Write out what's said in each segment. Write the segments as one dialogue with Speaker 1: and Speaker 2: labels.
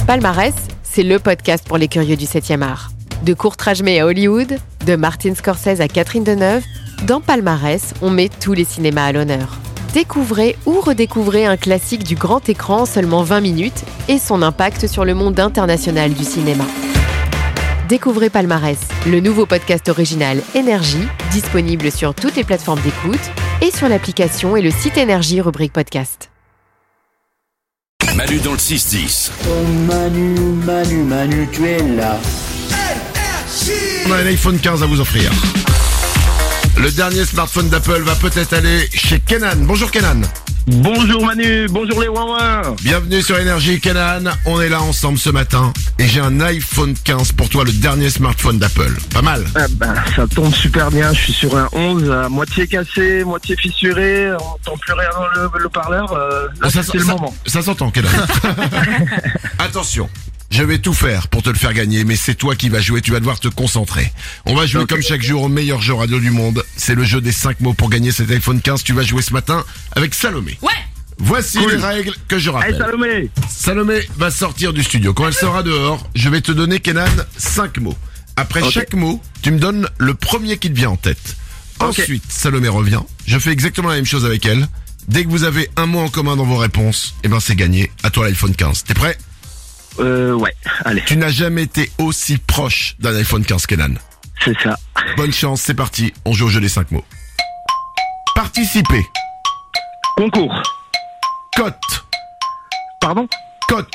Speaker 1: Palmarès, c'est le podcast pour les curieux du 7e art. De Kurt Rajmé à Hollywood, de Martin Scorsese à Catherine Deneuve, dans Palmarès, on met tous les cinémas à l'honneur. Découvrez ou redécouvrez un classique du grand écran en seulement 20 minutes et son impact sur le monde international du cinéma. Découvrez Palmarès, le nouveau podcast original Énergie, disponible sur toutes les plateformes d'écoute et sur l'application et le site Énergie rubrique podcast.
Speaker 2: Manu dans le 6-10.
Speaker 3: Oh Manu, tu es là.
Speaker 4: On a un iPhone 15 à vous offrir. Le dernier smartphone d'Apple va peut-être aller chez Kenan. Bonjour Kenan.
Speaker 5: Bonjour Manu, bonjour les ouin-ouin.
Speaker 4: Bienvenue sur Énergie Kenan. On est là ensemble ce matin et j'ai un iPhone 15 pour toi, le dernier smartphone d'Apple. Pas mal.
Speaker 5: Ça tombe super bien, je suis sur un 11 à moitié cassé, moitié fissuré, on n'entend plus rien dans le parleur. Là, c'est le moment.
Speaker 4: Ça s'entend Kenan. Attention. Je vais tout faire pour te le faire gagner, mais c'est toi qui vas jouer, tu vas devoir te concentrer. On va jouer comme chaque jour au meilleur jeu radio du monde. C'est le jeu des 5 mots pour gagner cet iPhone 15. Tu vas jouer ce matin avec Salomé.
Speaker 6: Ouais.
Speaker 4: Voici les règles que je rappelle.
Speaker 5: Allez Salomé.
Speaker 4: Salomé va sortir du studio. Quand elle sera dehors, je vais te donner, Kenan, 5 mots. Après chaque mot, tu me donnes le premier qui te vient en tête. Ensuite, Salomé revient. Je fais exactement la même chose avec elle. Dès que vous avez un mot en commun dans vos réponses, c'est gagné. À toi l'iPhone 15. T'es prêt ?
Speaker 5: Ouais, allez.
Speaker 4: Tu n'as jamais été aussi proche d'un iPhone 15, Kenan.
Speaker 5: C'est ça.
Speaker 4: Bonne chance, c'est parti. On joue au jeu des 5 mots. Participer.
Speaker 5: Concours.
Speaker 4: Cote.
Speaker 5: Pardon.
Speaker 4: Cote.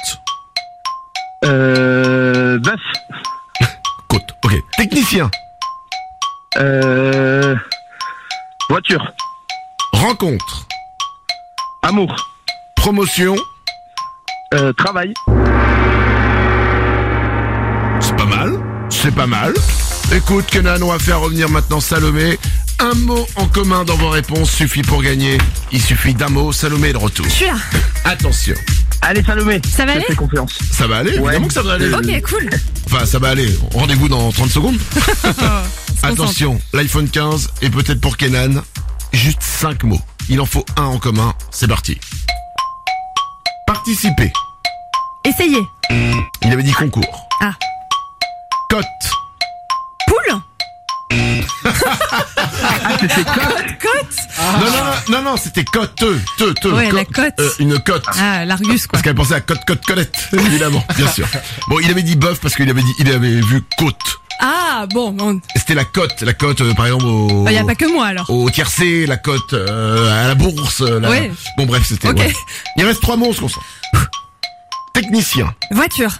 Speaker 5: Bœuf.
Speaker 4: Côte. Ok. Technicien.
Speaker 5: Voiture.
Speaker 4: Rencontre.
Speaker 5: Amour.
Speaker 4: Promotion.
Speaker 5: Travail.
Speaker 4: C'est pas mal. Écoute, Kenan, on va faire revenir maintenant Salomé. Un mot en commun dans vos réponses suffit pour gagner. Il suffit d'un mot. Salomé est de retour.
Speaker 6: Je suis là.
Speaker 4: Attention.
Speaker 5: Allez Salomé.
Speaker 6: Ça va
Speaker 5: Je te
Speaker 6: aller
Speaker 5: fais confiance.
Speaker 4: Ça va aller, évidemment que ça va aller.
Speaker 6: Ok, cool.
Speaker 4: Enfin, ça va aller. Rendez-vous dans 30 secondes. Attention, l'iPhone 15 est peut-être pour Kenan. Juste 5 mots. Il en faut un en commun. C'est parti. Participer.
Speaker 6: Essayez.
Speaker 4: Il avait dit concours.
Speaker 6: Ah.
Speaker 4: Cote.
Speaker 6: Poule.
Speaker 5: C'était quoi?
Speaker 6: Cote.
Speaker 4: Non, c'était cote.
Speaker 6: Ouais, la cote.
Speaker 4: Une cote.
Speaker 6: Ah, l'Argus, quoi.
Speaker 4: Parce qu'elle pensait à Colette, évidemment, bien sûr. Bon, il avait dit bœuf parce qu'il avait vu côte.
Speaker 6: Ah, bon.
Speaker 4: C'était la cote, par exemple
Speaker 6: Y a pas que moi, alors.
Speaker 4: au tiercé, la cote à la bourse.
Speaker 6: Ouais.
Speaker 4: Bon, bref, c'était.
Speaker 6: Ok.
Speaker 4: Ouais. Il reste 3 mots, on se concentre. Technicien.
Speaker 6: Voiture.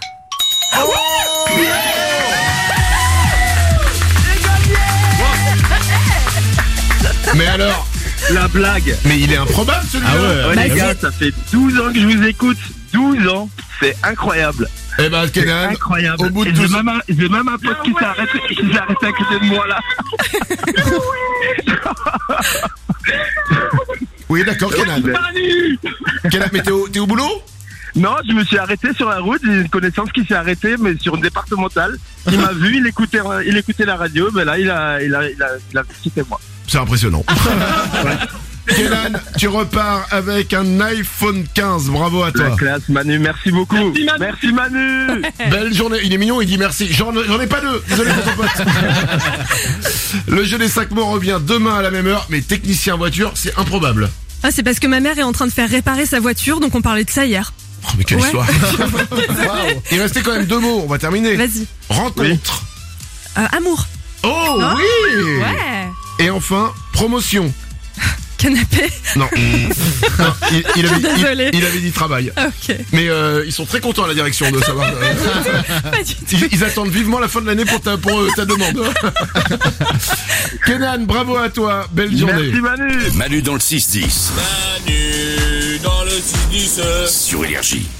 Speaker 4: Mais alors,
Speaker 5: La blague.
Speaker 4: mais il est improbable celui-là.
Speaker 5: Ouais,
Speaker 6: Bah,
Speaker 5: les gars,
Speaker 6: si.
Speaker 5: ça fait 12 ans que je vous écoute. 12 ans. C'est incroyable.
Speaker 4: Eh ben,
Speaker 5: C'est
Speaker 4: Kenan,
Speaker 5: incroyable.
Speaker 4: au bout de
Speaker 5: Et
Speaker 4: 12
Speaker 5: j'ai même un pote qui s'est arrêté à côté de moi là.
Speaker 4: Oui, d'accord, Kenan. Kenan, mais t'es au boulot?
Speaker 5: Non, je me suis arrêté sur la route. J'ai une connaissance qui s'est arrêtée, mais sur une départementale. Il m'a vu, il écoutait la radio. Mais là, il a quitté moi.
Speaker 4: C'est impressionnant. Kenan, tu repars avec un iPhone 15. Bravo à
Speaker 5: La
Speaker 4: toi.
Speaker 5: classe, Manu. Merci beaucoup. Merci Manu.
Speaker 4: Belle journée. Il est mignon, il dit merci. J'en ai pas deux. Désolé pour ton pote. Le jeu des 5 mots revient demain à la même heure. Mais technicien voiture, c'est improbable.
Speaker 6: Ah, c'est parce que ma mère est en train de faire réparer sa voiture, donc on parlait de ça hier.
Speaker 4: Oh, mais quelle
Speaker 6: Ouais.
Speaker 4: histoire. Wow. Il restait quand même 2 mots. On va terminer.
Speaker 6: Vas-y.
Speaker 4: Rencontre.
Speaker 6: Amour.
Speaker 4: Oh,
Speaker 6: Oh,
Speaker 4: oui.
Speaker 6: Ouais.
Speaker 4: Et enfin, promotion.
Speaker 6: Canapé.
Speaker 4: Non. Non,
Speaker 6: Désolé.
Speaker 4: il avait dit travail.
Speaker 6: Ok.
Speaker 4: Mais ils sont très contents à la direction de savoir.
Speaker 6: Pas du tout.
Speaker 4: Ils attendent vivement la fin de l'année pour ta demande. Kenan, bravo à toi. Belle journée.
Speaker 5: Merci Manu.
Speaker 2: Manu dans le 6-10.
Speaker 7: Manu dans le 6-10.
Speaker 2: Sur Énergie.